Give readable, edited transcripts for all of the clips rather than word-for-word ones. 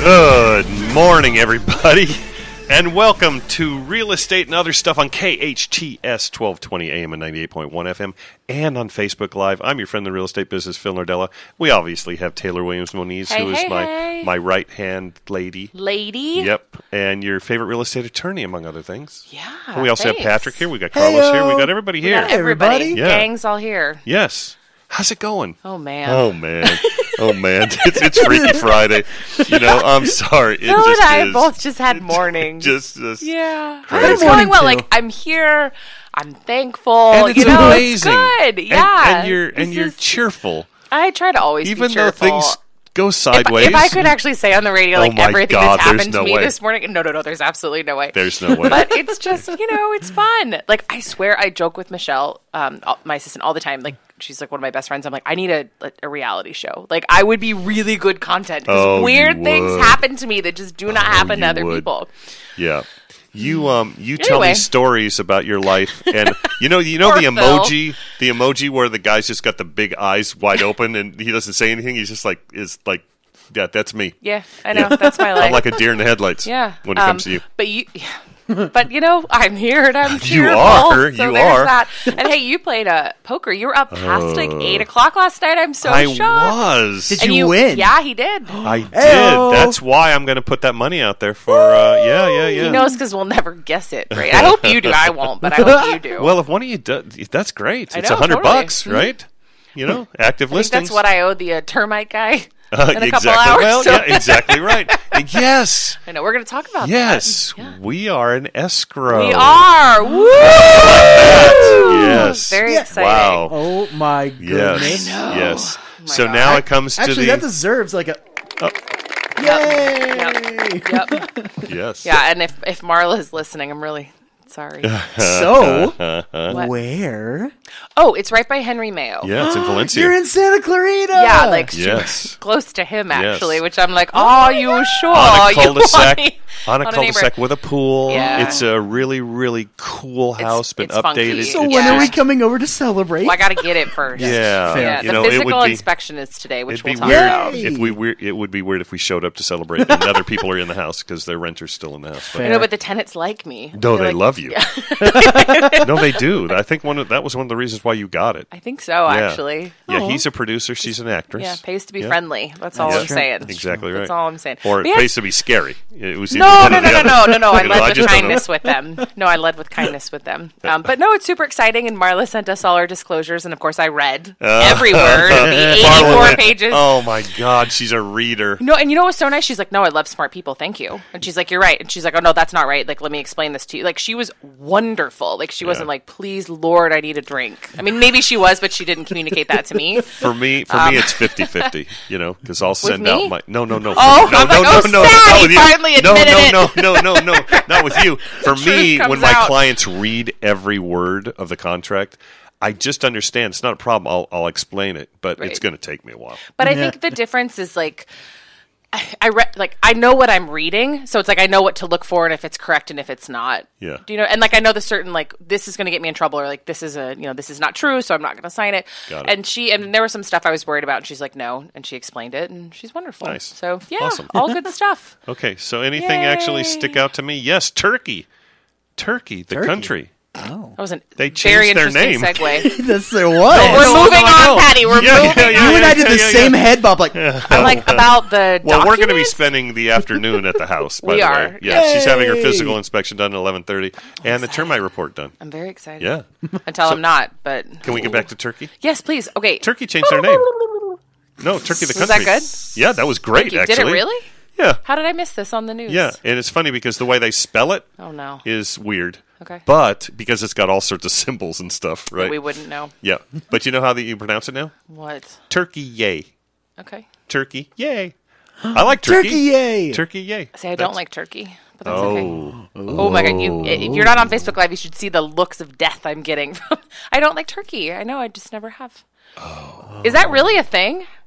Good morning, everybody, and welcome to Real Estate and Other Stuff on KHTS 1220 AM and 98.1 FM and on Facebook Live. I'm your friend, the real estate business, Phil Nardella. We obviously have Taylor Williams-Moniz, who is my right-hand lady. Yep, and your favorite real estate attorney, among other things. Yeah, and we also have Patrick here. We got Carlos here. We got everybody here. Everybody. Yeah. Gang's all here. Yes. How's it going? Oh, man. Oh, man. It's Freaky Friday. You know, I'm sorry. Phil and I both just had mornings. Yeah. But it's going well. Like, I'm here. I'm thankful. And it's amazing. It's good. Yeah. And you're cheerful. I try to always even be cheerful. Though things go sideways. If I could actually say on the radio, like, everything that's happened to me this morning. No, there's absolutely no way. There's no way. But it's just, it's fun. Like, I swear I joke with Michelle, my assistant, all the time. Like, she's like one of my best friends. I'm like, I need a reality show. Like, I would be really good content because weird things happen to me that just do not happen to other people. Yeah. You tell me stories about your life, and you know the emoji where the guy's just got the big eyes wide open and he doesn't say anything. He's just like, yeah, that's me. Yeah, I know. That's my life. I'm like a deer in the headlights. Yeah, when it comes to you. But I'm here and I'm cheerful. You are. That. And hey, you played poker. You were up past like 8 o'clock last night. I'm so shocked. I was. Did you win? Yeah, he did. I did. That's why I'm going to put that money out there for. Yeah. He knows because we'll never guess it. Right? I hope you do. I won't, but I hope you do. Well, if one of you does, that's great. It's $100, right? Active listings. That's what I owe the termite guy. In a couple exactly. hours. Well, yeah, exactly right. Yes. I know. We're going to talk about that. Yes. We are an escrow. We are. Woo! Yes. Very exciting. Wow. Oh, my goodness. Yes. Oh So God. now it comes to Actually, that deserves like a... Yay! Yep. Yes. Yeah, and if Marla is listening, I'm really sorry. So, What? where? Oh, it's right by Henry Mayo. Yeah, it's in Valencia. You're in Santa Clarita! Yeah, like Yes. close to him, actually, Yes. which I'm like, oh, you sure? On a You cul-de-sac. want me- On a cul-de-sac with a pool. Yeah. It's a really, really cool house. Been it's updated. funky. So Yeah. when are we coming over to celebrate? Well, I got to get it first. Yeah. Fair. Yeah, You the know, it physical would be, inspection is today, which it'd we'll be talk weird about. It would be weird if we showed up to celebrate and other people are in the house because their renter's still in the house. But, I know, but the tenants like me. no, They're they like, love you. No, they do. I think that was one of the reasons why you got it. I think so, actually. Yeah, he's a producer. She's an actress. Yeah, pays to be Yeah. friendly. That's all Yeah. I'm saying. Exactly right. That's all I'm saying. Or it But yes- pays to be scary. It was No. either I one or the other. led with just don't know. kindness with them. No, I led with kindness with them. But no, it's super exciting. And Marla sent us all our disclosures, and of course, I read every word, the 84 pages. Oh my God, she's a reader. No, and you know what's so nice? She's like, no, I love smart people. Thank you. And she's like, you're right. And she's like, oh no, that's not right. Like, let me explain this to you. Like, she was wonderful. Like, she wasn't like, please, Lord, I need a drink. I mean, maybe she was, but she didn't communicate that to me. For me, it's 50-50. Because I'll send me? out my no. Oh, no, I'm like, no, sad, not with he you. finally admitted it. No, not with you. For me, truth when comes my out. clients read every word of the contract, I just understand. It's not a problem. I'll explain it, but it's Right. going to take me a while. But I think the difference is like, I know what I'm reading, so it's like I know what to look for and if it's correct and if it's not. Yeah. Do you know? And like I know the certain like this is going to get me in trouble or like this is this is not true, so I'm not going to sign it. Got it. And there was some stuff I was worried about, and she's like, no, and she explained it, and she's wonderful. Nice. So yeah, Awesome. all good stuff. Okay, so anything actually stick out to me? Yes, Turkey, the country. Oh. That was a They very changed their interesting name. segue. Yes, there was. We're moving on, Patty. We're moving. You and I did the same head bob, like, I'm like about the Well, we're going to be documents? spending the afternoon at the house. By We the are. way. Yeah, she's having her Yay. physical inspection done at 11:30, and the termite report done. I'm very excited. Yeah. Until I'm not, but Can we get back to Turkey? yes, please. Okay. Turkey changed their name. No, Turkey the Was country. that good? Yeah, that was great. Thank you. Actually, Did it really? Yeah, How did I miss this on the news? yeah, and it's funny because the way they spell it Oh no. is weird. Okay. But because it's got all sorts of symbols and stuff, right? We wouldn't know. Yeah, but you know how you pronounce it now? What? Turkey, yay. Okay. Turkey, yay. I like turkey. turkey, yay. Turkey, yay. See, I don't like turkey, but that's Oh. okay. Oh my god! If you're not on Facebook Live, you should see the looks of death I'm getting. I don't like turkey. I know. I just never have. Oh. Is that really a thing?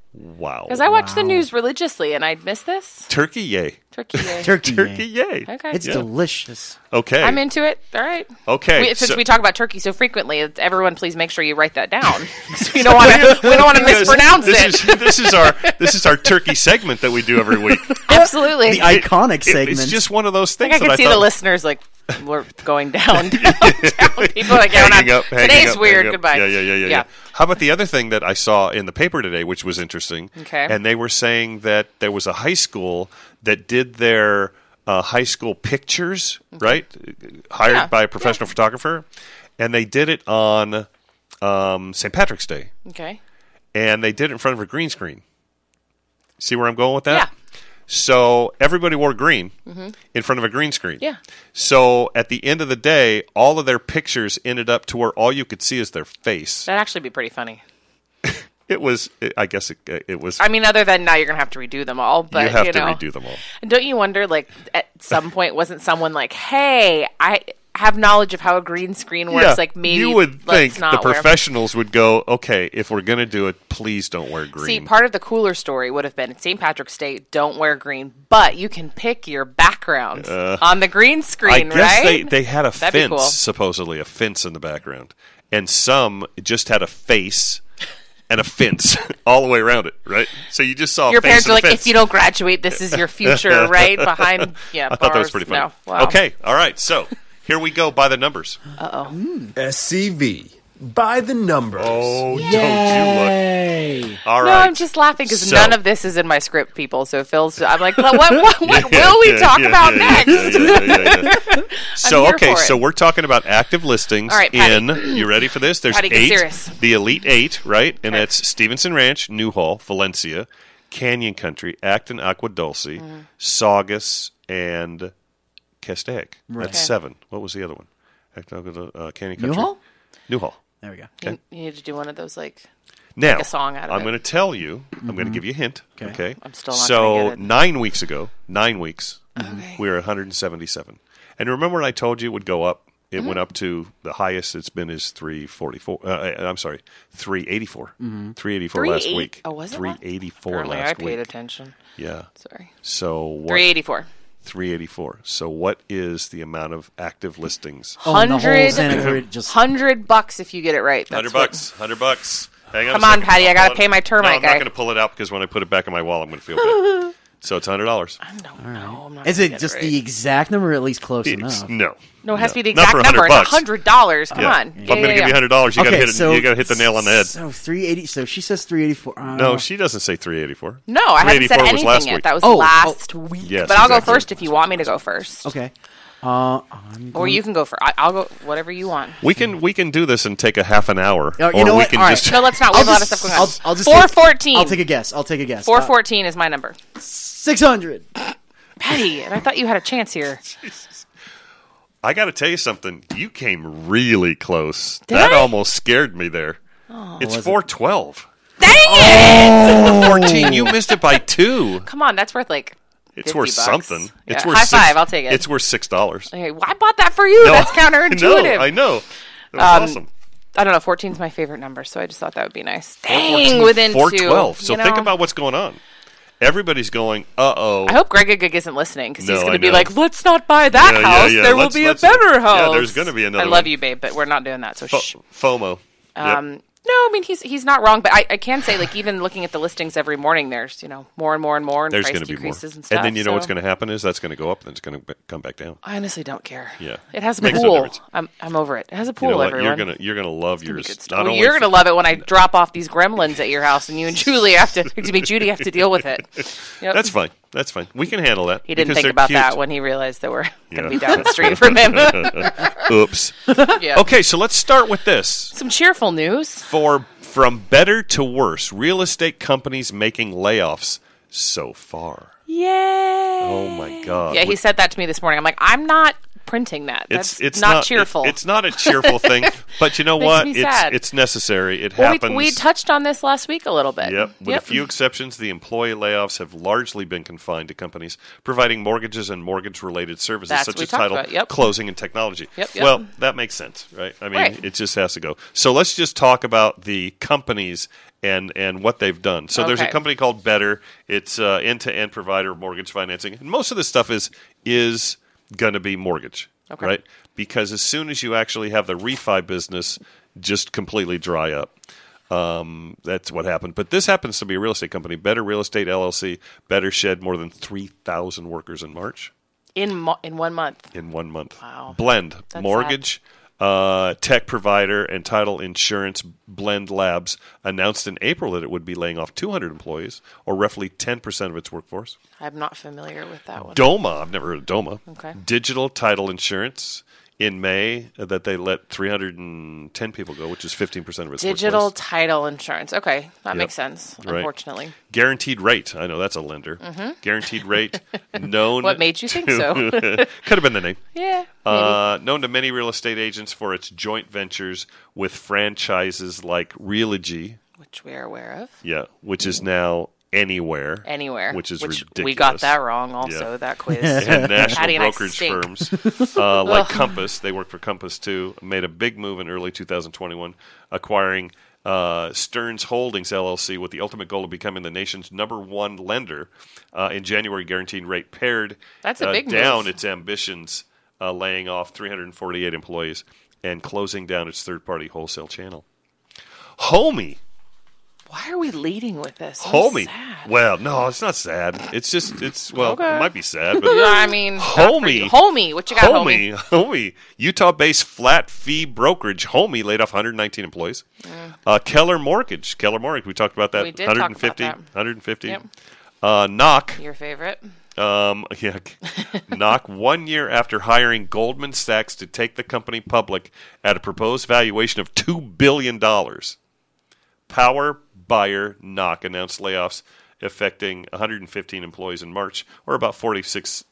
Wow. Because I watch the news religiously, and I'd miss this. Turkey yay. Turkey yay. Turkey. Turkey yay. Okay. It's delicious. Okay. I'm into it. All right. Okay. Since we talk about turkey so frequently, everyone please make sure you write that down. We don't want to mispronounce it. This is our turkey segment that we do every week. Absolutely. The iconic segment. It's just one of those I things. can see the listeners like we're going down. People are like, hanging up. Today's weird. Up. Goodbye. Yeah. How about the other thing that I saw in the paper today, which was interesting? Okay. And they were saying that there was a high school that did their high school pictures, right? Hired by a professional photographer, and they did it on St. Patrick's Day. Okay. And they did it in front of a green screen. See where I'm going with that? Yeah. So everybody wore green in front of a green screen. Yeah. So at the end of the day, all of their pictures ended up to where all you could see is their face. That'd actually be pretty funny. It was, I guess it was. I mean, other than now you're going to have to redo them all. But, you have to redo them all. And don't you wonder, like, at some point, wasn't someone like, hey, I have knowledge of how a green screen works. Yeah, Like, maybe you would think the not professionals would go, okay, if we're going to do it, please don't wear green. See, part of the cooler story would have been St. Patrick's Day, don't wear green, but you can pick your background on the green screen, I guess right? they had a That'd be fence, cool. supposedly a fence in the background, and some just had a face and a fence all the way around it, right? So you just saw Your a face parents and were a like, fence. if you don't graduate, this is your future, right? Behind, I thought that was pretty funny. No. Wow. Okay, all right, so here we go by the numbers. SCV. By the numbers. Oh, don't you Hey. look. All No, right. I'm just laughing because So- none of this is in my script, people. So Phil's, I'm like, what will we talk about next? Yeah. So, here okay, for it. so we're talking about active listings All right, Patty. in, you ready for this? There's Patty, get 8, serious. the Elite 8, right? And Okay. that's Stevenson Ranch, Newhall, Valencia, Canyon Country, Acton, Agua Dulce, Saugus, and Castaic. That's Okay. 7. What was the other one? Acton, Canyon Country. Newhall? Newhall. There we go. Okay. You need to do one of those, like, Now, a song out of I'm it. going to tell you, I'm going to give you a hint. Okay. I'm still not So, gonna get it. 9 weeks ago, 9 weeks, Okay. we were 177. And remember when I told you it would go up? It Mm-hmm. went up to the highest it's been is 344. I'm sorry, 384. 384 last 380 week. Oh, was it? 384 Apparently I last paid week. attention. Yeah. Sorry. So what? 384. 384. So what is the amount of active listings? Oh, and the whole 100 Santa Cruz just $100 if you get it right. That's $100. $100. Hang on. Come a on, second. Patty, I I'll gotta pull it- pay my termite No, I'm not guy. going to pull it out because when I put it back in my wallet, I'm going to feel bad. So it's $100. I don't know. I'm not Is gonna it get just right. the exact number, or at least close enough? No. No, it has to be the Not exact for number. $100. It's $100. Come Yeah. on. If I'm going to give you $100, you got to hit the nail on the head. So 380. So she says 384. No, she doesn't say 384. No, I haven't said 384 was anything last yet. week. That was Oh, last week. Yes, but I'll go exactly. first if you want me to go first. Okay. Or you can go first. I'll go whatever you want. We can do this and take a half an hour. Oh, you or know we what? can All right. just No, let's not. We have a lot of stuff going on. I'll just 414. I'll take a guess. 414 is my number. 600. Patty, and I thought you had a chance here. I got to tell you something. You came really close. Did That I? almost scared me there. It's 412. Dang it! 14. You missed it by 2. Come on, that's worth like. It's 50 worth bucks. something. Yeah, It's worth high six- five. I'll take it. It's worth $6. Okay, well, I bought that for you. No, That's counterintuitive. No, I know. That was awesome. I don't know. 14 is my favorite number, so I just thought that would be nice. 414, Dang, within 412. two. So you know? think about what's going on. Everybody's going, uh-oh. I hope Greg isn't listening because he's No, going I to be know. like, "Let's not buy that Yeah, house. yeah. There will Let's- be a let's- better house." Yeah, there's going to be another I love one. you, babe, but we're not doing that. So shh. FOMO. Yep. No, I mean he's not wrong, but I can say like even looking at the listings every morning, there's more and more and more, and There's price going to be more. decreases and stuff. And then you know what's so going to happen is that's going to go up and it's going to come back down. I honestly don't care. Yeah. It has a Makes no pool. difference. I'm over it. It has a You pool. know what? Everyone. You're gonna love It's gonna be yours. good stuff. Not Well, only you're gonna love it when I drop off these gremlins at your house, and you and Julie Judy have to deal with it. Yep. That's fine. That's fine. We can handle that. He didn't because think they're about cute. that when he realized that we're going to Yeah. be down the street from him. Oops. Yeah. Okay, so let's start with this. Some cheerful news. From better to worse, real estate companies making layoffs so far. Yay! Oh my God. Yeah, he said that to me this morning. I'm like, I'm not printing that. That's It's not cheerful. It's not a cheerful thing, but you know Makes what? me sad. It's necessary. It Well, happens. we touched on this last week a little bit. Yep. With a few exceptions, the employee layoffs have largely been confined to companies providing mortgages and mortgage-related services That's such what we as talked title, about. Yep. closing, and technology. Yep. Well, that makes sense, right? I mean, Right. it just has to go. So let's just talk about the companies and what they've done. So there's a Okay. company called Better. It's end-to-end provider of mortgage financing. And most of this stuff is going to be mortgage, Okay. right? Because as soon as you actually have the refi business just completely dry up, that's what happened. But this happens to be a real estate company, Better Real Estate LLC. Better shed more than 3,000 workers in March. In 1 month. In 1 month. Wow. Blend, That's mortgage, tech provider, and title insurance Blend Labs announced in April that it would be laying off 200 employees, or roughly 10% of its workforce. I'm not familiar with that one. Doma, I've never heard of Doma. Okay. Digital title insurance in May that they let 310 people go, which is 15% of its Digital workforce. title insurance. Okay, that Yep. makes sense, Right. unfortunately. Guaranteed rate. I know that's a lender. Guaranteed rate, known. What made you think to- so? Could have been the name. Yeah, maybe. Known to many real estate agents for its joint ventures with franchises like Realogy, Which we're aware of. yeah, which is now Anywhere, Anywhere. which is ridiculous. We got that wrong also, Yeah. that quiz. and national Patty and I brokerage stink. firms like Compass. They work for Compass too. Made a big move in early 2021, acquiring Stearns Holdings LLC with the ultimate goal of becoming the nation's #1 lender. In January, guaranteed rate pared That's a big down move. its ambitions, laying off 348 employees and closing down its third-party wholesale channel. Homey. Why are we leading with this? I'm Homey. sad. Well, no, it's not sad. It's just, Okay. it might be sad, but I mean, not for Homey. you. Homey, what you got, Homey? Homey. Utah-based flat fee brokerage. Homey laid off 119 employees. Keller Mortgage. We talked about that. We did talk about 150. that. 150. Yep. Knock. Your favorite? Yeah. Knock 1 year after hiring Goldman Sachs to take the company public at a proposed valuation of $2 billion. Power buyer Knock announced layoffs affecting 115 employees in March, or about 46%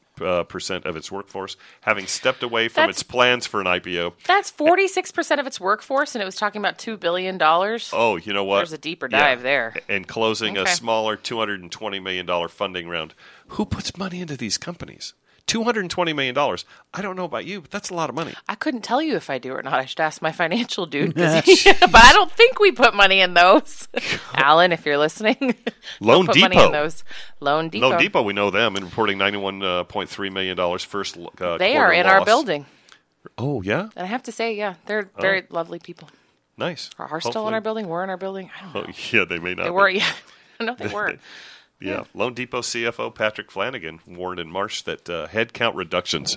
of its workforce, having stepped away from That's- its plans for an IPO. That's 46% of its workforce, and it was talking about $2 billion. Oh, you know what? There's a deeper dive there. And closing a Okay. smaller $220 million funding round. Who puts money into these companies? $220 million. I don't know about you, but that's a lot of money. I couldn't tell you if I do or not. I should ask my financial dude. But I don't think we put money in those. Alan, if you're listening, Loan put money Depot. in those. Loan Depot. Loan Depot, we know them, and reporting $91.3 million first They quarter are in our loss. building. Oh, yeah? And I have to say, yeah, they're very lovely people. Nice. Are still in Hopefully- our building? We're in our building? I don't know. Oh, yeah, they may not They be. were, yeah. No, they were. Yeah. Loan Depot CFO Patrick Flanagan warned in March that headcount reductions.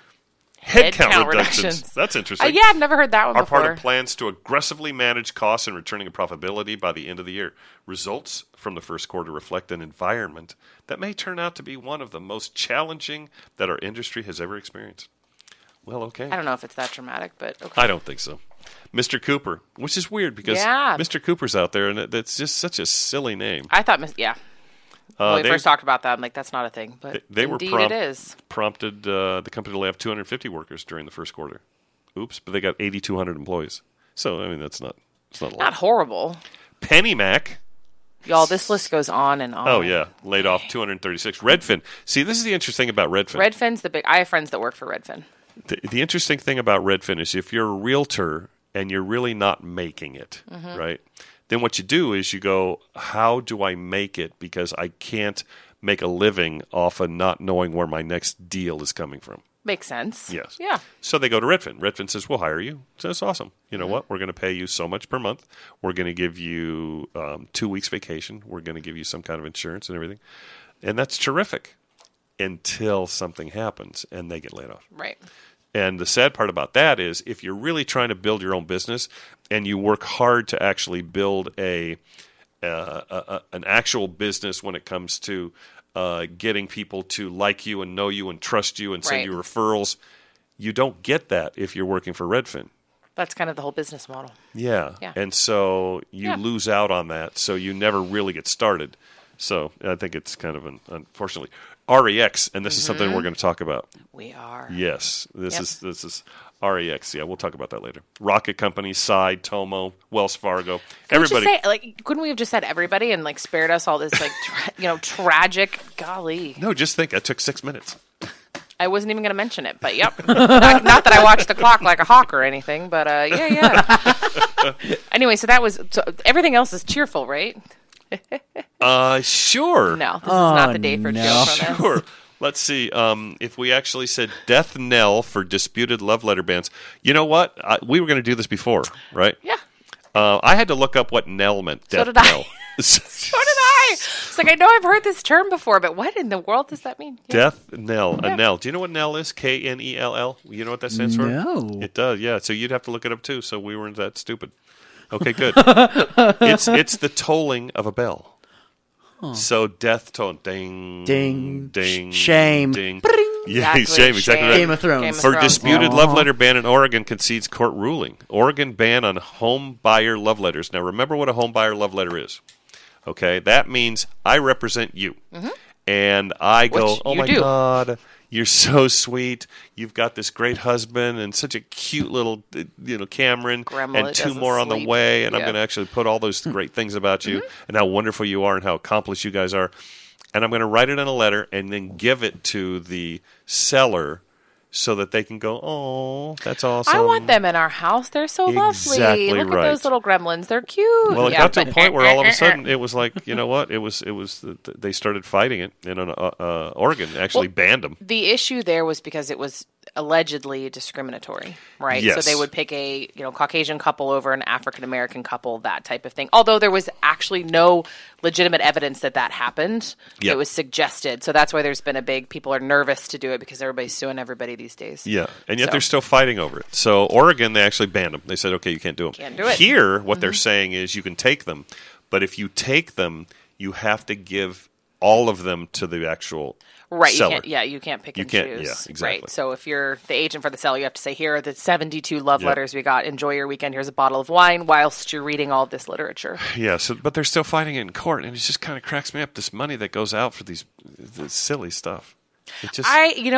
Headcount reductions. That's interesting. Yeah, I've never heard that one Are before. part of plans to aggressively manage costs and returning to profitability by the end of the year. Results from the first quarter reflect an environment that may turn out to be one of the most challenging that our industry has ever experienced. Well, okay. I don't know if it's that dramatic, but okay. I don't think so. Mr. Cooper, which is weird because Yeah. Mr. Cooper's out there, and that's just such a silly name. I thought, yeah. When we they- first talked about that, I'm like, that's not a thing. But They were indeed it is. prompted the company to lay off 250 workers during the first quarter. Oops, but they got 8,200 employees. So, I mean, it's not a lot. Not horrible. PennyMac. Y'all, this list goes on and on. Oh, yeah. Laid off 236. Redfin. See, this is the interesting thing about Redfin. Redfin's the big. I have friends that work for Redfin. The interesting thing about Redfin is if you're a realtor and you're really not making it, Mm-hmm. right? Then what you do is you go, how do I make it? Because I can't make a living off of not knowing where my next deal is coming from. Makes sense. Yes. Yeah. So they go to Redfin. Redfin says, we'll hire you. So that's awesome. You know Mm-hmm. what? We're going to pay you so much per month. We're going to give you 2 weeks vacation. We're going to give you some kind of insurance and everything. And that's terrific until something happens and they get laid off. Right. And the sad part about that is if you're really trying to build your own business and you work hard to actually build an actual business when it comes to getting people to like you and know you and trust you and send Right. you referrals, you don't get that if you're working for Redfin. That's kind of the whole business model. Yeah. Yeah. And so you Yeah. lose out on that. So you never really get started. So I think it's kind of unfortunately. REX, and this is something we're going to talk about. We are. Yes, this Yep. is REX. Yeah, we'll talk about that later. Rocket Company, Side, Tomo, Wells Fargo. Couldn't we Everybody. just say, like, couldn't we have just said everybody and like spared us all this like tragic? Golly. No, just think. It took 6 minutes. I wasn't even going to mention it, but yep. not that I watch the clock like a hawk or anything, but yeah. Anyway, so everything else is cheerful, right? Sure. No, this is not the day for no. cheerfulness. Sure. Let's see. If we actually said death knell for disputed love letter bans, you know what? We were going to do this before, right? Yeah. I had to look up what knell meant. Death So did I. knell. So did I. It's like, I know I've heard this term before, but what in the world does that mean? Yeah. Death knell. A knell. Do you know what knell is? Knell. You know what that stands for? No. It does, yeah. So you'd have to look it up too, so we weren't that stupid. Okay, good. It's the tolling of a bell. So death toll. Ding. Ding. Ding. Shame. Ding. Bring. Yeah, shame. Exactly right. Game of Thrones. For disputed Aww. love letter ban in Oregon concedes court ruling. Oregon ban on home buyer love letters. Now, remember what a home buyer love letter is. Okay, that means I represent you, and I go, Which "Oh you my do. God, you're so sweet. You've got this great husband and such a cute little, Cameron, Gremlin and that 2 doesn't more on the sleep. way. And I'm Yeah. going to actually put all those great things about you and how wonderful you are and how accomplished you guys are. And I'm going to write it in a letter and then give it to the seller." So that they can go, oh, that's awesome. I want them in our house. They're so Exactly lovely. Look right. at those little gremlins. They're cute. Well, it Yeah, got to a but- point where all of a sudden it was like, you know what? It was. They started fighting it, and Oregon actually banned them. The issue there was because it was allegedly discriminatory, right? Yes. So they would pick a Caucasian couple over an African American couple, that type of thing. Although there was actually no legitimate evidence that happened. Yep. It was suggested. So that's why there's been people are nervous to do it because everybody's suing everybody these days. Yeah, and yet So- they're still fighting over it. So Oregon, they actually banned them. They said, okay, you can't do them. Can't do it. Here, what they're saying is you can take them, but if you take them, you have to give all of them to the actual Right, seller. you can't pick You and can't- choose. yeah, exactly. Right. So if you're the agent for the seller, you have to say, here are the 72 love letters we got. Enjoy your weekend. Here's a bottle of wine whilst you're reading all of this literature. Yeah, but they're still fighting it in court, and it just kind of cracks me up, this money that goes out for this silly stuff. It just,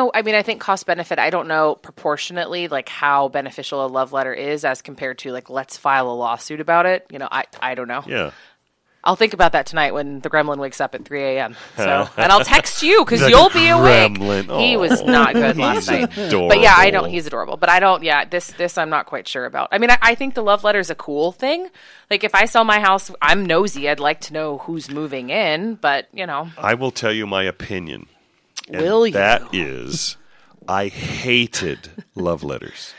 I think cost benefit, I don't know proportionately like how beneficial a love letter is as compared to like, let's file a lawsuit about it. I don't know. yeah. I'll think about that tonight when the gremlin wakes up at 3 a.m. So, and I'll text you because The you'll be awake. gremlin. He Aw. was not good last night. adorable. But yeah, I don't. He's adorable. But I don't. Yeah, this I'm not quite sure about. I mean, I think the love letter is a cool thing. Like if I sell my house, I'm nosy. I'd like to know who's moving in. But I will tell you my opinion. And Will you? That is, I hated love letters.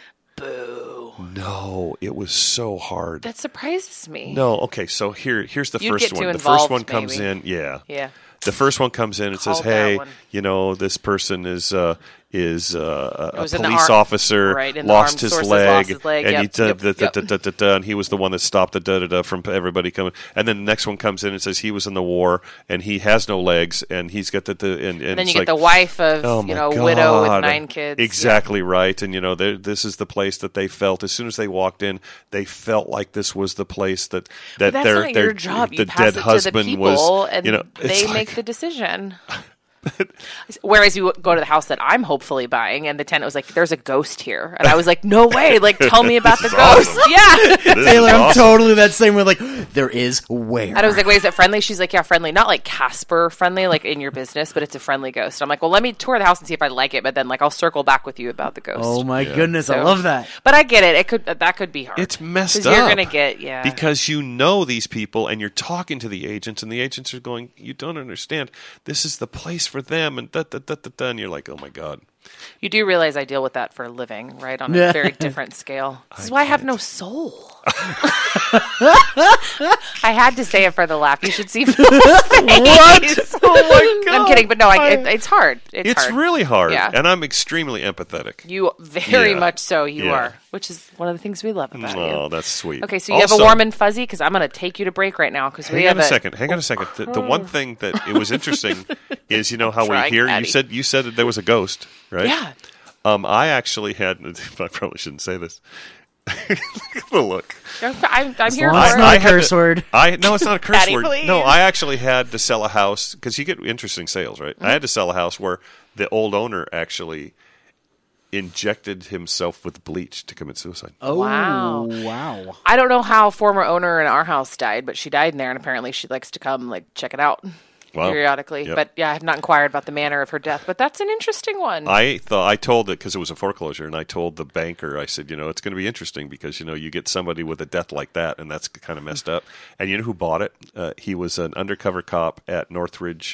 Boo. No, it was so hard. that surprises me. No, okay, so here's the You'd first get one. too The first involved, one comes maybe. in, yeah. Yeah. The first one comes in and says, Called that "Hey, one. this person is a was in the police officer, right, in the lost armed his forces, leg, lost his leg, and yep, he did yep. and he was the one that stopped the from everybody coming." And then the next one comes in and says he was in the war and he has no legs and he's got and And then it's you get like, the wife of oh my widow with God. 9 kids. Exactly right. And this is the place that they felt as soon as they walked in, they felt like this was the place that But that's their not your job. You the pass dead it husband to the people, was. and It's they like- make the decision. Whereas you go to the house that I'm hopefully buying, and the tenant was like, "There's a ghost here," and I was like, "No way! Like, tell me about the is ghost." awesome. Yeah. This is Taylor, I'm awesome. totally that same way. Like, there is where. And I was like, wait, is it friendly? She's like, yeah, friendly. Not like Casper friendly, like in your business, but it's a friendly ghost. I'm like, well, let me tour the house and see if I like it, but then like I'll circle back with you about the ghost. Oh my goodness, I So- love that. But I get it. That could be hard. It's messed 'Cause up. You're gonna get because you know these people and you're talking to the agents and the agents are going, you don't understand. This is the place for them and and you're like, oh my God. You do realize I deal with that for a living, right? On a very different scale. This is why I have no soul. I had to say it for the laugh. You should see Phil's face. Oh my God. I'm kidding, but no, it's hard. It's hard. really hard. Yeah. And I'm extremely empathetic. You very Yeah. much so. You Yeah. are, which is one of the things we love about you. Oh, that's sweet. Okay, so you have a Also- warm and fuzzy because I'm going to take you to break right now because we Hang have on a second. Hang on a second. The one thing that it was interesting is, how we Trying, hear Patty. you said that there was a ghost, right? Yeah. I actually had. I probably shouldn't say this. Look at the look. I'm here long as for it's not it. a curse word. No, it's not a curse Patty, word. please. No, I actually had to sell a house because you get interesting sales, right? Mm-hmm. I had to sell a house where the old owner actually injected himself with bleach to commit suicide. Oh, Wow. wow. I don't know how former owner in our house died, but she died in there, and apparently she likes to come check it out. Wow. periodically. Yep. But yeah, I have not inquired about the manner of her death. But that's an interesting one. I told it because it was a foreclosure, and I told the banker, I said, it's going to be interesting because you get somebody with a death like that, and that's kind of messed up. And you know who bought it? He was an undercover cop at Northridge,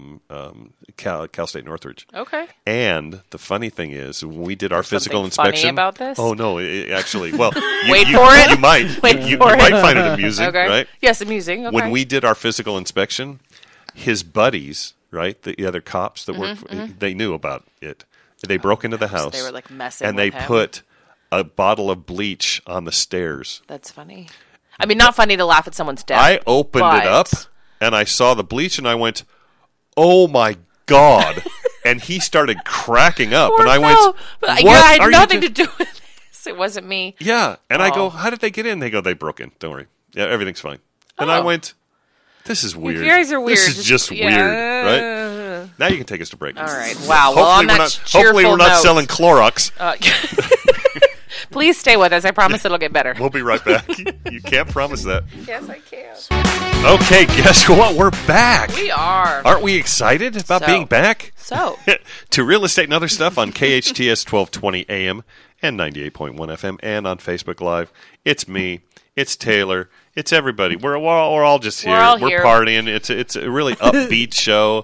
Cal State Northridge. Okay. And the funny thing is, when we did our There's physical something funny inspection. about this? Oh no! Actually, well, Wait for it. You might. Wait you for it. might find it amusing, Okay. right? Yes, amusing. Okay. When we did our physical inspection, his buddies, right, the other cops that worked, they knew about it. They broke into the house. They were like messing and with they him. put a bottle of bleach on the stairs. That's funny. I mean, not funny to laugh at someone's death. I opened it up and I saw the bleach and I went, "Oh my God." And he started cracking up. Poor and I Phil. went, But, "What yeah, I are had you nothing do-" to do with this. It wasn't me. Yeah. And I go, Oh. "How did they get in?" They go, "They broke in. Don't worry. Yeah, everything's fine." And I Oh. went, "This is weird. You guys are weird. This is just weird, right?" Now you can take us to break. All right. Wow. Well, on that Hopefully we're not note, selling Clorox. Please stay with us. I promise it'll get better. We'll be right back. You can't promise that. Yes, I can. Okay, guess what? We're back. We are. Aren't we excited about So. being back? So, To Real Estate and Other Stuff on KHTS 1220 AM and 98.1 FM and on Facebook Live. It's me. It's Taylor. It's everybody. We're all just here. We're all here. partying. It's a really upbeat show,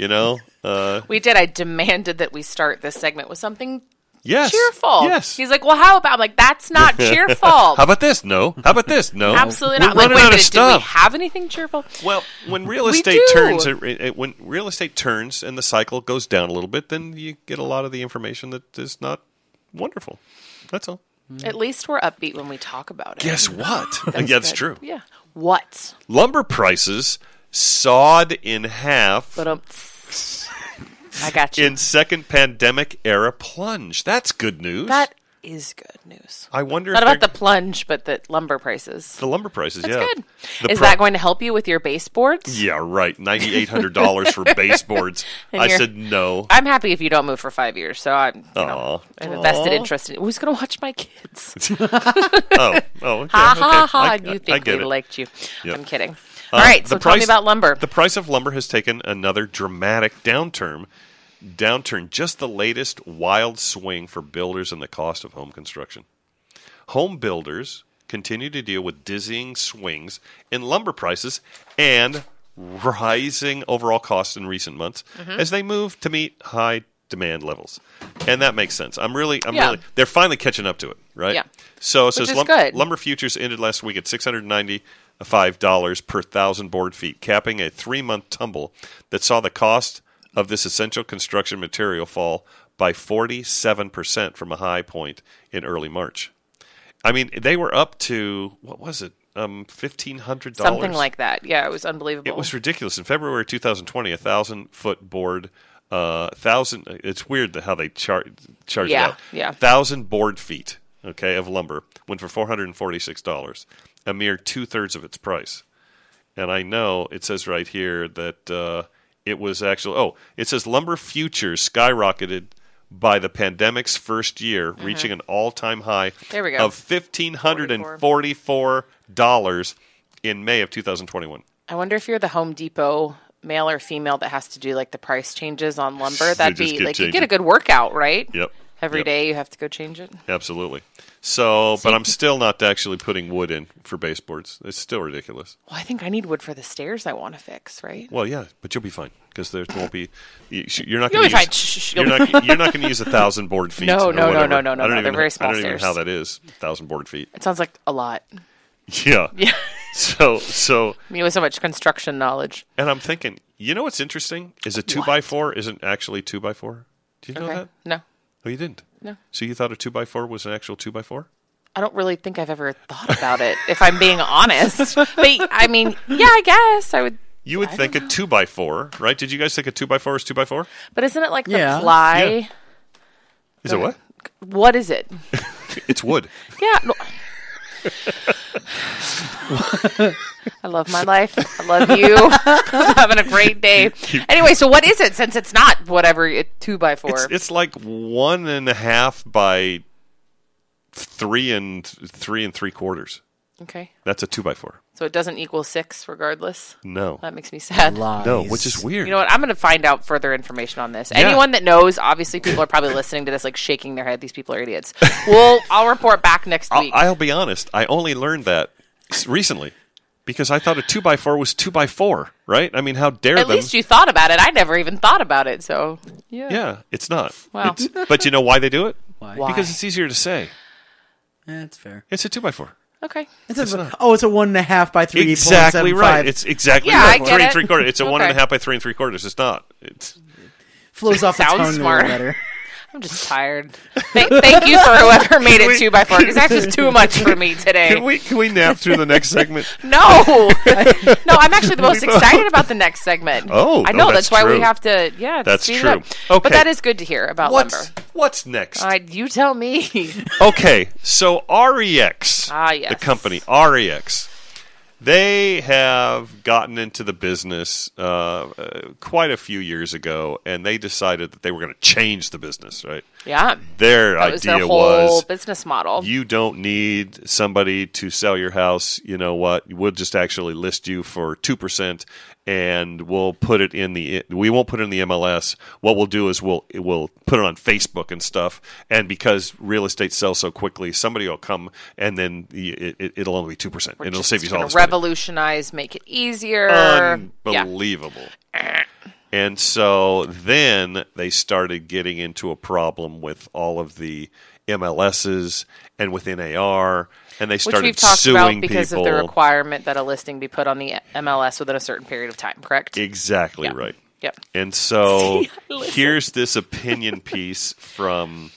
we did. I demanded that we start this segment with something Yes. cheerful. Yes. He's like, well, how about? I'm like, that's not cheerful. How about this? No. How about this? No. Absolutely We're not. Like, running wait a out of minute, did we stuff. have anything cheerful? Well, when real We estate do. turns, when real estate turns and the cycle goes down a little bit, then you get a lot of the information that is not wonderful. That's all. At least we're upbeat when we talk about it. Guess what? That's That's good. true. Yeah. What? Lumber prices sawed in half But I got you. in second pandemic era plunge. That's good news. That is good news. I wonder Not if about they're- the plunge, but the lumber prices. the lumber prices. That's yeah, good. The Is pro- that going to help you with your baseboards? Yeah, right. $9,800 for baseboards. And I you're- said no. I'm happy if you don't move for 5 years. So I Aw. have a vested Aw. interest in who's going to watch my kids. Oh, okay, Ha okay. ha ha! I You think get we it. liked you? Yep. I'm kidding. All right, so tell me about lumber. The price of lumber has taken another dramatic downturn. Just the latest wild swing for builders and the cost of home construction. Home builders continue to deal with dizzying swings in lumber prices and rising overall costs in recent months as they move to meet high demand levels. And that makes sense. They're finally catching up to it, right? Yeah. So it says is good. lumber futures ended last week at $695 per thousand board feet, capping a 3-month tumble that saw the cost of this essential construction material fall by 47% from a high point in early March. I mean, they were up to, what was it, $1,500? Something like that. Yeah, it was unbelievable. It was ridiculous. In February 2020, 1,000-foot board, it's weird how they charge it Yeah, out. yeah. 1,000 board feet, okay, of lumber went for $446, a mere 2/3 of its price. And I know it says right here that it was actually, it says lumber futures skyrocketed by the pandemic's first year, reaching an all-time high There we go. of $1,544 in May of 2021. I wonder if you're the Home Depot male or female that has to do like the price changes on lumber. That'd just be keep like you get changing. a good workout, right? Yep. Every Yep. day you have to go change it. Absolutely. So, but I'm still not actually putting wood in for baseboards. It's still ridiculous. Well, I think I need wood for the stairs I want to fix, right? Well, yeah, but you'll be fine because there won't be. You're not You'll going be to fine. use. Shh, You're not going to use 1,000 board feet. No, or no, whatever. no, no, no, I don't no. even They're very small I don't even know stairs. how that is. 1,000 board feet. It sounds like a lot. Yeah. Yeah. So, Me with so much construction knowledge. and I'm thinking, you know what's interesting is a 2x4 isn't actually 2x4. Do you know Okay. that? No. Oh, you didn't. No. So you thought a 2x4 was an actual 2x4? I don't really think I've ever thought about it, if I'm being honest. But I mean, yeah, I guess I would. You would think a 2x4, right? Did you guys think a 2x4 is 2x4? But isn't it like the Yeah. ply? Yeah. Is it what? What is it? It's wood. Yeah. No. I love my life. I love you. I'm having a great day. Anyway, so what is it? Since it's not whatever 2x4. It's like 1.5 by 3 3 3/4. Okay. That's a 2x4. So it doesn't equal 6 regardless? No. That makes me sad. Lies. No, which is weird. You know what? I'm going to find out further information on this. Yeah. Anyone that knows, obviously people are probably listening to this like shaking their head. These people are idiots. I'll report back next week. I'll be honest. I only learned that recently because I thought a 2x4 was 2x4, right? I mean, how dare At them? least you thought about it. I never even thought about it. So, yeah. Yeah, it's not. Wow. But you know why they do it? Why? Because it's easier to say. Yeah, it's fair. It's a 2x4. Okay. It's a 1.5 by 3. Exactly right. It's exactly Yeah, right. I get 3 it. 3/4. It's a Okay. 1.5 by 3 3/4. It's not. It's flows off the Sounds tongue a smart. little better. I'm just tired. Thank you for whoever made it 2x4 because that's just too much for me today. Can we nap through the next segment? No, I'm actually the most excited about the next segment. Oh, I know no, that's that's why we true. have to. Yeah, That's speed it true. up. Okay. But that is good to hear about lumber. What's next? You tell me. Okay, so REX, Yes. the company REX, they have gotten into the business quite a few years ago, and they decided that they were going to change the business. Right? Yeah, Their that was idea their whole business model. you don't need somebody to sell your house. You know what? We'll just actually list you for 2%, and we'll put it in we won't put it in the MLS. What we'll do is we'll put it on Facebook and stuff. And because real estate sells so quickly, somebody will come, and then it'll only be 2%, and it'll save you all this money. Revolutionize, make it easier. Yeah. Unbelievable. And so then they started getting into a problem with all of the MLSs and with NAR, and they Which started we've talked suing about because people. of the requirement that a listing be put on the MLS within a certain period of time, correct? Exactly Yeah. right. Yep. And so See, I listen. here's this opinion piece from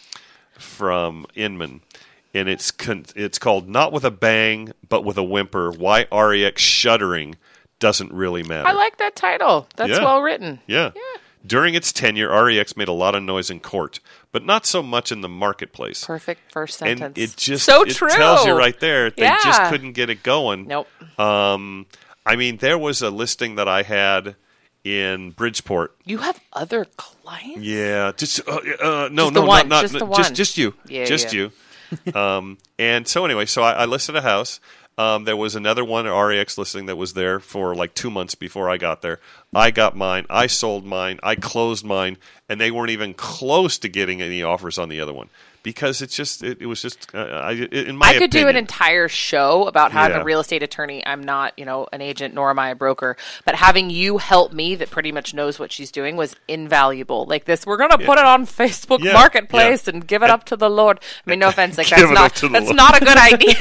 Inman, and it's called "Not with a Bang, but with a Whimper: Why REX Shuttering Doesn't Really Matter." I like that title. That's Yeah. well written. Yeah. During its tenure, REX made a lot of noise in court, but not so much in the marketplace. Perfect first sentence. And it just so it true. tells you right there they just Yeah. couldn't get it going. Nope. I mean, there was a listing that I had in Bridgeport. You have other clients? Yeah, just no, Just no, the one, not just the one. just you, Yeah, just yeah. you. And so anyway, so I listed a house. There was another one, an REX listing that was there for like 2 months before I got there. I got mine. I sold mine. I closed mine, and they weren't even close to getting any offers on the other one because it's just it was just in my I could do an opinion- entire show about how I'm Yeah. a real estate attorney. I'm not, an agent, nor am I a broker. But having you help me that pretty much knows what she's doing was invaluable. Like this, we're going to put it on Facebook Yeah, Marketplace yeah. and give it up to the Lord. I mean, no offense, like Give it up to the that's Lord. not a good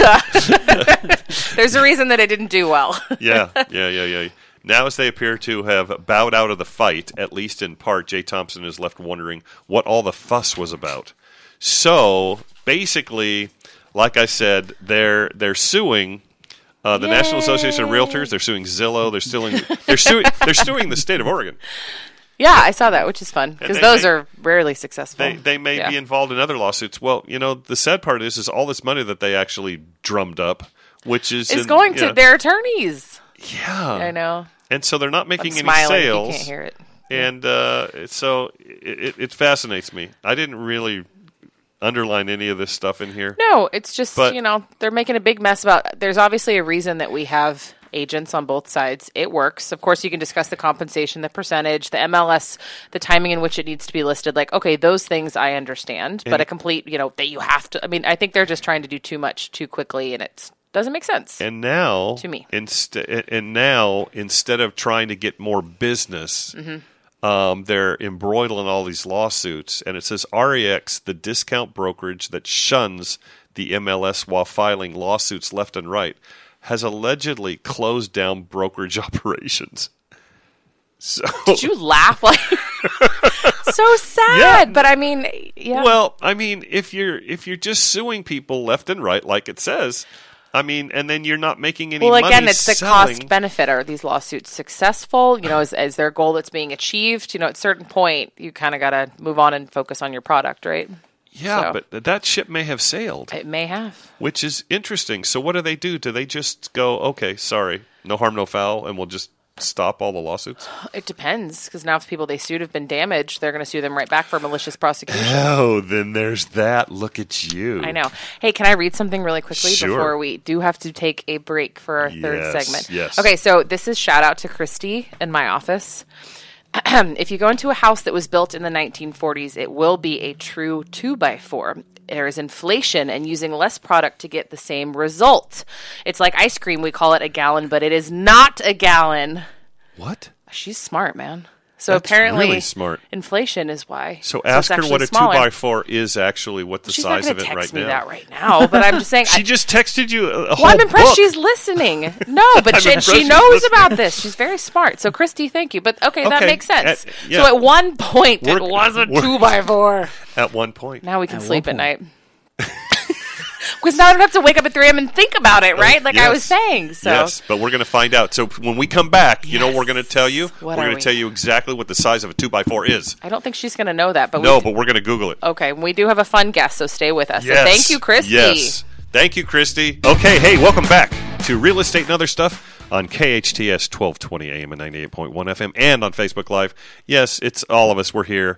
idea. There's a reason that it didn't do well. Yeah. Now, as they appear to have bowed out of the fight, at least in part, Jay Thompson is left wondering what all the fuss was about. So, basically, like I said, they're suing the National Association of Realtors. They're suing Zillow. They're suing the state of Oregon. Yeah, I saw that, which is fun because they- those they- are rarely successful. They may Yeah. be involved in other lawsuits. Well, the sad part is all this money that they actually drummed up, which is It's going to their attorneys. yeah. I know. And so they're not I'm making any smiling. sales. You can't hear it. And so it fascinates me. I didn't really underline any of this stuff in here. No, it's just, But- they're making a big mess about. There's obviously a reason that we have agents on both sides. It works. Of course, you can discuss the compensation, the percentage, the MLS, the timing in which it needs to be listed. Like, okay, those things I understand, but a complete, that you have to. I mean, I think they're just trying to do too much too quickly, and it doesn't make sense. And now, To me. instead of trying to get more business, they're embroiled in all these lawsuits. And it says REX, the discount brokerage that shuns the MLS while filing lawsuits left and right, has allegedly closed down brokerage operations. So, Did you laugh like so sad? Yeah. But I mean, yeah. well, I mean, if you're just suing people left and right, like it says, I mean, and then you're not making any Well, money again, it's the selling. cost benefit. Are these lawsuits successful? Is their goal that's being achieved? At a certain point, you kind of got to move on and focus on your product, right? Yeah, So- but that ship may have sailed, It may have. which is interesting. So what do? Do they just go, okay, sorry, no harm, no foul, and we'll just stop all the lawsuits? It depends, because now if people they sued have been damaged, they're going to sue them right back for malicious prosecution. Oh, then there's that. Look at you. I know. Hey, can I read something really quickly Sure. before we do have to take a break for our third Yes, segment? yes. Okay, so this is shout out to Christy in my office. If you go into a house that was built in the 1940s, it will be a true 2x4. There is inflation and using less product to get the same result. It's like ice cream. We call it a gallon, but it is not a gallon. What? She's smart, man. So That's apparently, really smart. Inflation is why. So it's ask her actually what a smaller. 2x4 is actually, what the She's size not of going it to right text me now. that right now, but I'm just saying. She just texted you a whole well, I'm impressed book. she's listening. No, but I'm she impressed she's knows listening. about this. She's very smart. So, Christy, thank you. But okay, that Okay, makes sense. yeah. So, at one point, it We're- was a we're- 2x4. At one point. Now we can At sleep one at night. Because now I don't have to wake up at 3 a.m. and think about it, right? Like I was Yes. saying. So, Yes, but we're going to find out. So when we come back, you know what we're going to tell you? What we're are going we? to tell you exactly what the size of a 2x4 is. I don't think she's going to know that. But No, we but we're going to Google it. okay, we do have a fun guest, so stay with us. Yes. So thank you, Christy. Yes. Thank you, Christy. Okay, hey, welcome back to Real Estate and Other Stuff on KHTS 1220 AM and 98.1 FM and on Facebook Live. Yes, it's all of us. We're here.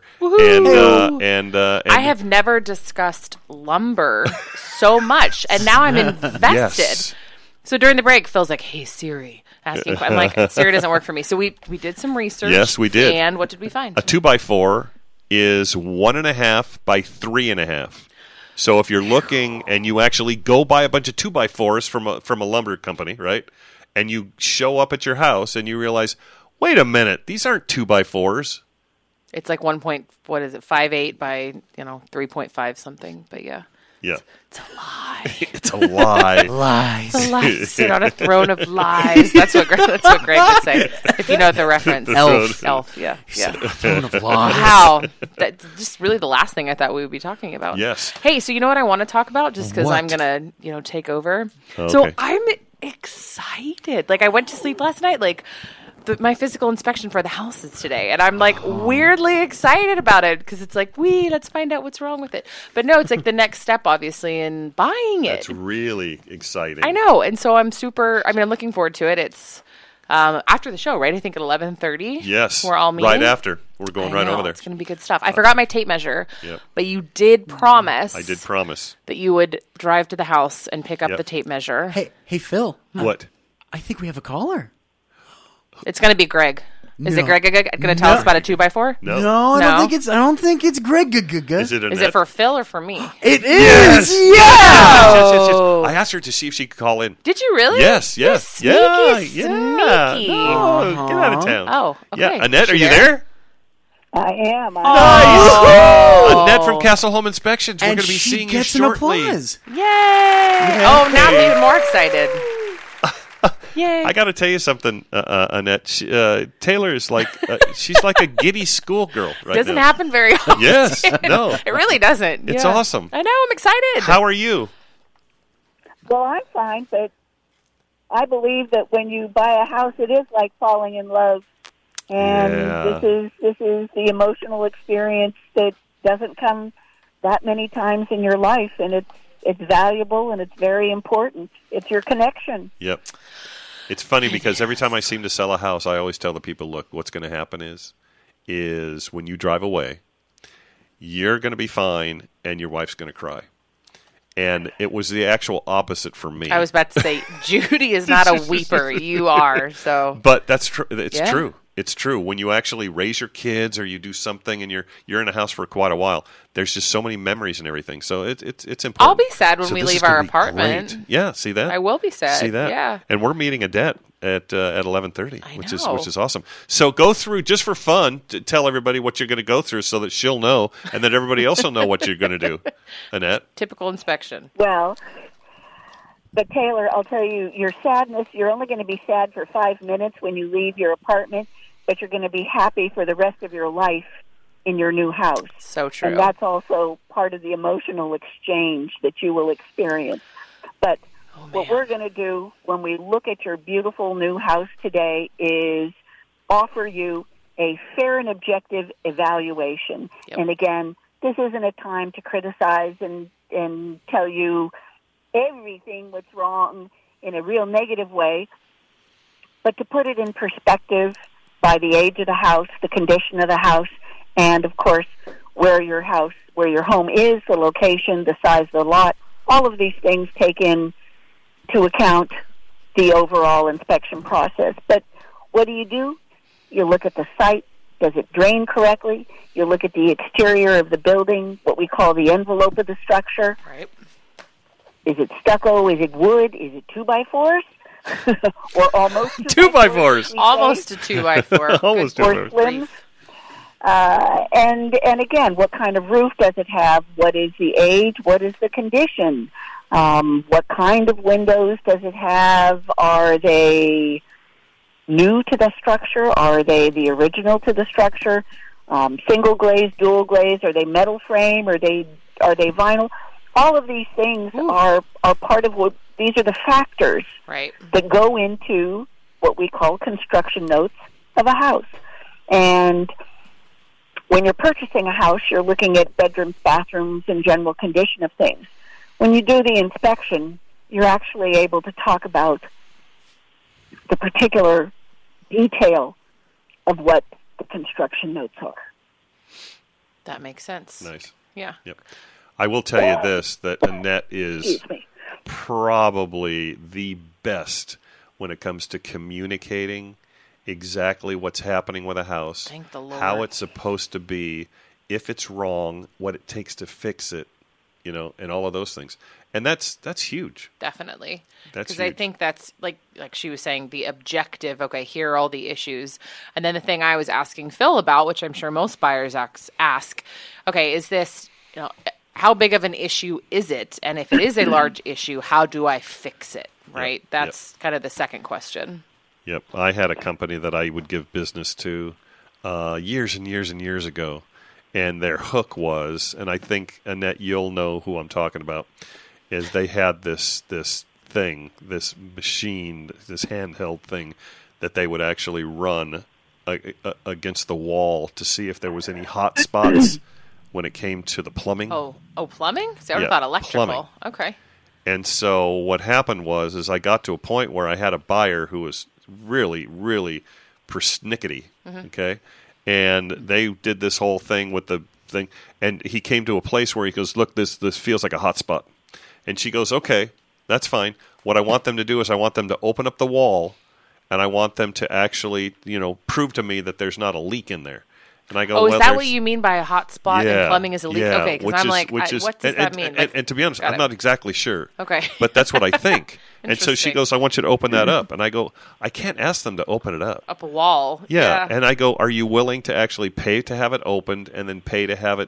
And I have never discussed lumber so much, and now I'm invested. Yes. So during the break, Phil's like, "Hey Siri," asking. I'm like, "Siri doesn't work for me." So we did some research. Yes, we did. And what did we find? A 2x4 is 1.5 by 3.5. So if you're looking and you actually go buy a bunch of 2x4s from a lumber company, right? And you show up at your house and you realize, wait a minute, these aren't 2x4s. It's like 1.58 by 3.5h something. But yeah, Yeah, it's a lie. it's a lie. Lies. It's a lie. Sit on a throne of lies. That's what Greg would say if you know the reference. Elf. Yeah. Throne of lies. Wow. That's just really the last thing I thought we would be talking about. Yes. Hey, so you know what I want to talk about just because What? I'm going to, take over. Okay. So I'm excited. Like I went to sleep last night, like my physical inspection for the house is today. And I'm like weirdly excited about it because it's like, let's find out what's wrong with it. But no, it's like the next step, obviously, in buying it. That's really exciting. I know. And so I'm looking forward to it. It's after the show, right? I think at 11:30. Yes. We're all meeting. Right after. We're going I right know, over there. It's going to be good stuff. I forgot my tape measure, Yep. but you did promise. I did promise. that you would drive to the house and pick up Yep. the tape measure. Hey, Phil. What? I think we have a caller. It's going to be Greg. Is it No. Greg going to tell us about a 2x4? No. No, I No? don't think it's Greg. Is it Is it for Phil or for me? It is. Yes. Yeah. Yes. I asked her to see if she could call in. Did you really? Yes, You're yes. sneaky, Yeah. sneaky. No, get out of town. Oh, okay. Yeah, Annette, are She you there? there? I am. Oh. Annette from Castle Home Inspections. We're And going to be she seeing you gets an shortly. applause. Yay! Oh, now I'm even more excited. Yay. I got to tell you something, Annette. Taylor is like, she's like a giddy schoolgirl right Doesn't now. happen very often. Yes, no. It really doesn't. It's Yeah. awesome. I know. I'm excited. How are you? Well, I'm fine, but I believe that when you buy a house, it is like falling in love, and Yeah. this is the emotional experience that doesn't come that many times in your life, and it's valuable and it's very important. It's your connection. Yep. It's funny because every time I seem to sell a house, I always tell the people, look, what's going to happen is when you drive away, you're going to be fine and your wife's going to cry. And it was the actual opposite for me. I was about to say, Judy is not a weeper. You are. So But that's true. It's Yeah. true. It's true. When you actually raise your kids or you do something and you're in a house for quite a while, there's just so many memories and everything. So it's important. I'll be sad when So we this leave is gonna our be apartment. great. Yeah, see that? I will be sad. See that? Yeah. And we're meeting Annette at 11:30, I which know. is awesome. So go through just for fun to tell everybody what you're going to go through so that she'll know and that everybody else will know what you're going to do. Annette. Typical inspection. Well, but Taylor, I'll tell you, your sadness, you're only going to be sad for 5 minutes when you leave your apartment, but you're going to be happy for the rest of your life in your new house. So true. And that's also part of the emotional exchange that you will experience. But what we're going to do when we look at your beautiful new house today is offer you a fair and objective evaluation. Yep. And again, this isn't a time to criticize and tell you everything what's wrong in a real negative way. but to put it in perspective by the age of the house, the condition of the house, and of course where your home is, the location, the size of the lot, all of these things take into account the overall inspection process. But what do? You look at the site. Does it drain correctly? You look at the exterior of the building, what we call the envelope of the structure. Right. Is it stucco? Is it wood? Is it 2x4s? Or almost 2x4s. Almost a 2x4. Almost or 2x4s. slims. And again, what kind of roof does it have? What is the age? What is the condition? What kind of windows does it have? Are they new to the structure? Are they the original to the structure? Single glaze, dual glaze? Are they metal frame? Are they vinyl? All of these things are part of what, these are the factors right. that go into what we call construction notes of a house. And when you're purchasing a house, you're looking at bedrooms, bathrooms, and general condition of things. When you do the inspection, you're actually able to talk about the particular detail of what the construction notes are. That makes sense. Nice. Yeah. Yep. I will tell you this, that Annette is probably the best when it comes to communicating exactly what's happening with a house, Thank the Lord. how it's supposed to be, if it's wrong, what it takes to fix it, and all of those things. And that's huge. Definitely. That's because I huge. think that's like she was saying, the objective. Okay, here are all the issues, and then the thing I was asking Phil about, which I'm sure most buyers ask, okay, is this how big of an issue is it, and if it is a large issue, how do I fix it? Right. Yep. That's kind of the second question. Yep. I had a company that I would give business to years and years and years ago, and their hook was, and I think, Annette, you'll know who I'm talking about, is they had this thing, this machine, this handheld thing that they would actually run against the wall to see if there was any hot spots when it came to the plumbing. Oh, plumbing? So I would Yeah, have thought electrical. plumbing. Okay. And so what happened was I got to a point where I had a buyer who was really, really persnickety, okay? And they did this whole thing with the thing, and he came to a place where he goes, look, this feels like a hot spot. And she goes, okay, that's fine. What I want them to do is I want them to open up the wall, and I want them to actually, prove to me that there's not a leak in there. And I go, Oh, is well, that what you mean by a hot spot yeah, and plumbing is a leak? yeah, Okay, because I'm like, what does that mean? And to be honest, I'm not exactly sure. Okay. But that's what I think. And so she Interesting. goes, I want you to open that up. And I go, I can't ask them to open it up. Up a wall. Yeah. And I go, are you willing to actually pay to have it opened and then pay to have it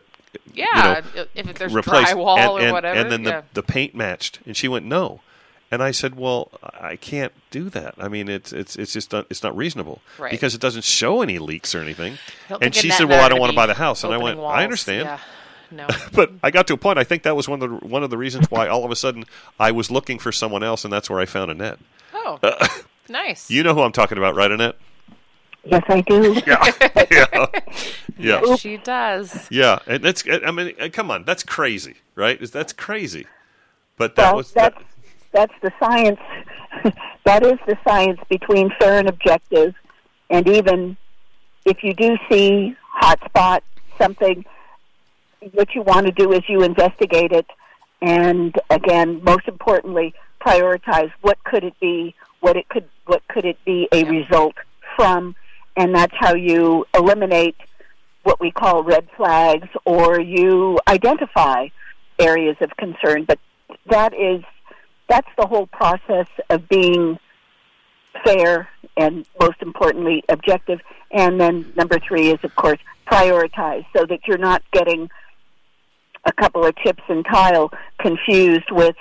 if there's replaced? drywall or whatever. And then the paint matched. And she went, no. And I said, well, I can't do that. I mean, it's just it's not reasonable Right. because it doesn't show any leaks or anything. Don't And think she Annette said, and well, I I are don't gonna want to be buy the house. And I opening went, walls. I understand. Yeah. No. But I got to a point. I think that was one of the reasons why all of a sudden I was looking for someone else, and that's where I found Annette. Oh, nice. You know who I'm talking about, right, Annette? Yes, I do. Yeah. Yes, she does. Yeah. And that's. I mean, come on, that's crazy, right? That's crazy. But that was that's the science. That is the science between fair and objective. And even if you do see hot spot, something, what you want to do is you investigate it, and again, most importantly, prioritize what could it be, what could it be a result from, and that's how you eliminate what we call red flags, or you identify areas of concern. But that's the whole process of being fair and, most importantly, objective. And then number 3 is, of course, prioritize, so that you're not getting a couple of chips and tile confused with,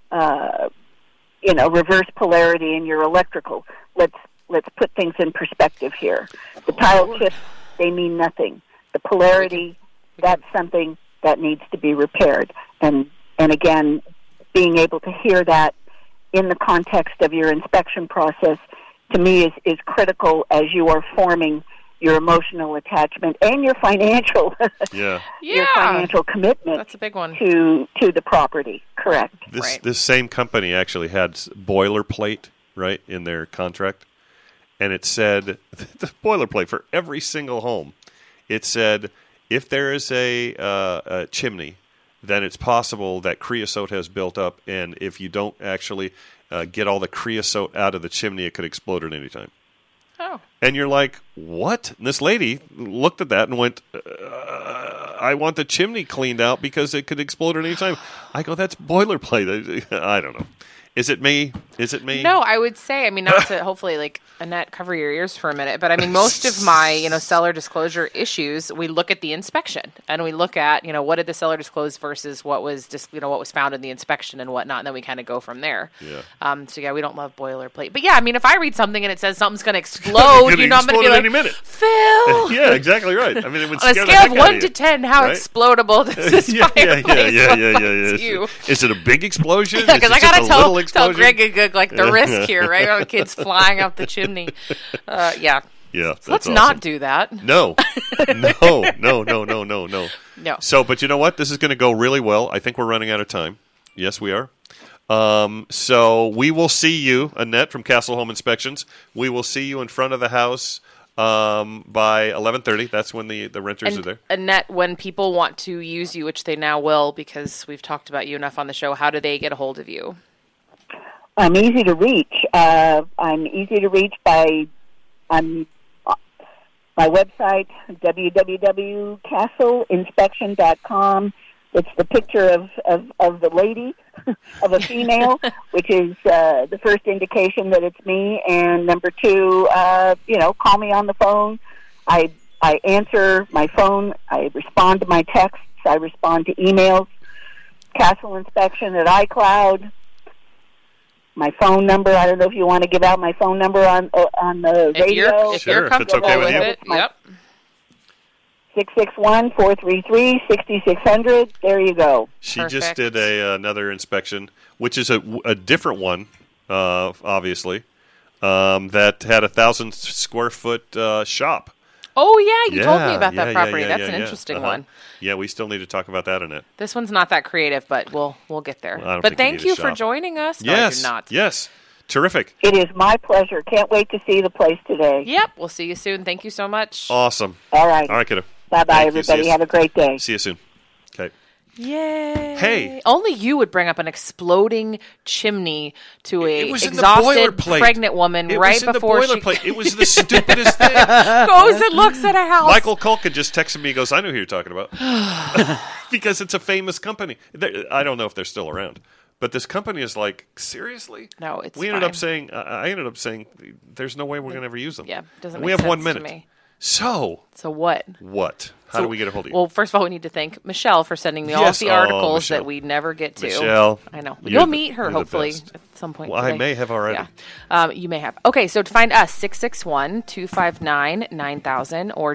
reverse polarity in your electrical. Let's put things in perspective here. The tile chips, they mean nothing. The polarity, that's something that needs to be repaired. And again, being able to hear that in the context of your inspection process, to me, is critical as you are forming your emotional attachment and your financial yeah. your financial commitment. That's a big one. to the property. Correct. This same company actually had boilerplate, right, in their contract. and it said the boilerplate for every single home. It said if there is a chimney, then it's possible that creosote has built up, and if you don't actually get all the creosote out of the chimney, it could explode at any time. Oh. And you're like, what? And this lady looked at that and went, I want the chimney cleaned out because it could explode at any time. I go, that's boilerplate. I don't know. Is it me? Is it me? No, I would say, not to hopefully, Annette, cover your ears for a minute, but most of my, seller disclosure issues, we look at the inspection and we look at, what did the seller disclose versus what was just, what was found in the inspection and whatnot, and then we kind of go from there. Yeah. So yeah, we don't love boilerplate, but yeah, if I read something and it says something's going to explode, I'm going to be like, any minute. Phil. Yeah, exactly right. It would on a scale of 1 to 10, how explodable does this fireplace look to you? Is it a big explosion? Yeah, because I got to tell Greg the risk here, right? Our kids flying up the chimney. Yeah. Yeah. So let's not do that. No. No. So, but you know what? This is going to go really well. I think we're running out of time. Yes, we are. So we will see you, Annette from Castle Home Inspections. We will see you in front of the house by 11:30. That's when the renters are there. Annette, when people want to use you, which they now will because we've talked about you enough on the show, how do they get a hold of you? I'm easy to reach. I'm easy to reach by my website, www.castleinspection.com. It's the picture of the lady, of a female, which is the first indication that it's me. And number two, call me on the phone. I answer my phone. I respond to my texts. I respond to emails. Castle Inspection at iCloud. My phone number, I don't know if you want to give out my phone number on the radio. If you're comfortable with it. Yep. 661-433-6600. There you go. She just did another inspection, which is a different one, obviously, that had 1,000 square foot shop. Oh, yeah, you told me about that property. That's an interesting one. Yeah, we still need to talk about that, Annette. This one's not that creative, but we'll get there. But thank you for joining us. Yes, no, you're not. Yes, terrific. It is my pleasure. Can't wait to see the place today. Yep, we'll see you soon. Thank you so much. Awesome. All right, kiddo. Bye-bye, everybody. Have a great day. See you soon. Okay. Yay. Hey. Only you would bring up an exploding chimney to a exhausted pregnant woman right before she... It was the stupidest thing. Goes and looks at a house. Michael Culkin just texted me and goes, I know who you're talking about. Because it's a famous company. I don't know if they're still around. But this company is like, seriously? No, it's I ended up saying, there's no way we're going to ever use them. Yeah, doesn't make we have sense 1 minute. to me. So what? How do we get a hold of you? Well, first of all, we need to thank Michelle for sending me all of the articles that we never get to. Michelle. I know. You'll meet her, hopefully, at some point today. I may have already. Yeah. You may have. Okay, so to find us, 661-259-9000 or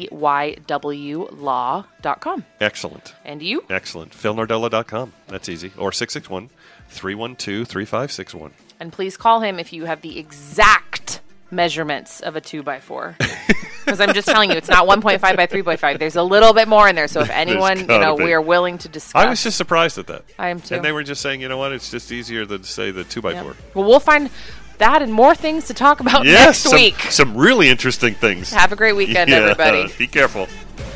dywlaw.com. Excellent. And you? Excellent. PhilNardella.com. That's easy. Or 661-312-3561. And please call him if you have the exact measurements of a 2x4. Because I'm just telling you, it's not 1.5 by 3.5. There's a little bit more in there. So if anyone, we are willing to discuss. I was just surprised at that. I am too. And they were just saying, you know what? It's just easier than to say the 2x4. Yep. Well, we'll find that and more things to talk about next week. Some really interesting things. Have a great weekend, everybody. Be careful.